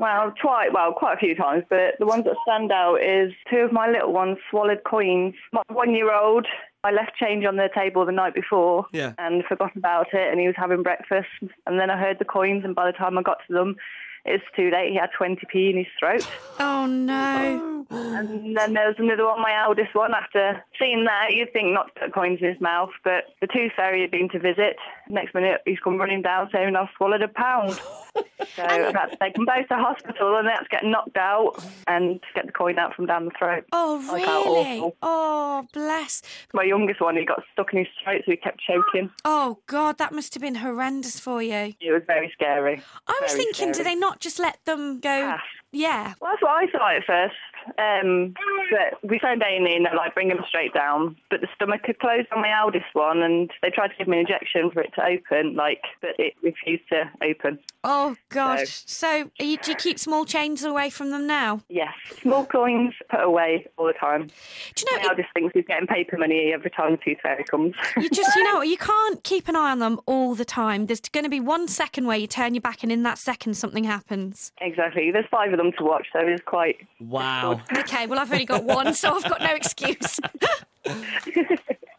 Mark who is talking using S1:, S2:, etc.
S1: quite a few times, but the ones that stand out is two of my little ones swallowed coins. My 1-year-old, I left change on the table the night before and forgot about it, and he was having breakfast, and then I heard the coins, and by the time I got to them, it's too late. He had 20p in his throat.
S2: Oh, no.
S1: And then there was another one, my eldest one. After seeing that, you'd think not to put coins in his mouth, but the tooth fairy had been to visit. Next minute, he's come running down saying, I've swallowed £1. So I've had to take them both to hospital, and they had to get knocked out and get the coin out from down the throat.
S2: Oh, really? Oh, bless.
S1: My youngest one, he got stuck in his throat, so he kept choking.
S2: Oh, God, that must have been horrendous for you.
S1: It was very scary.
S2: I was thinking, do they not just let them go?
S1: Pass.
S2: Yeah.
S1: Well, that's what I thought at first. But we phoned A&E and they're like, bring him straight down. But the stomach had closed on my eldest one, and they tried to give me an injection for it to open, but it refused to open.
S2: Oh, gosh. So do you keep small change away from them now?
S1: Yes. Small coins put away all the time.
S2: Do you know,
S1: my eldest thinks he's getting paper money every time the tooth fairy comes.
S2: You can't keep an eye on them all the time. There's going to be 1 second where you turn your back, and in that second something happens.
S1: Exactly. There's 5 of them to watch, so it's quite...
S3: Wow.
S2: Okay, well, I've only got one, so I've got no excuse.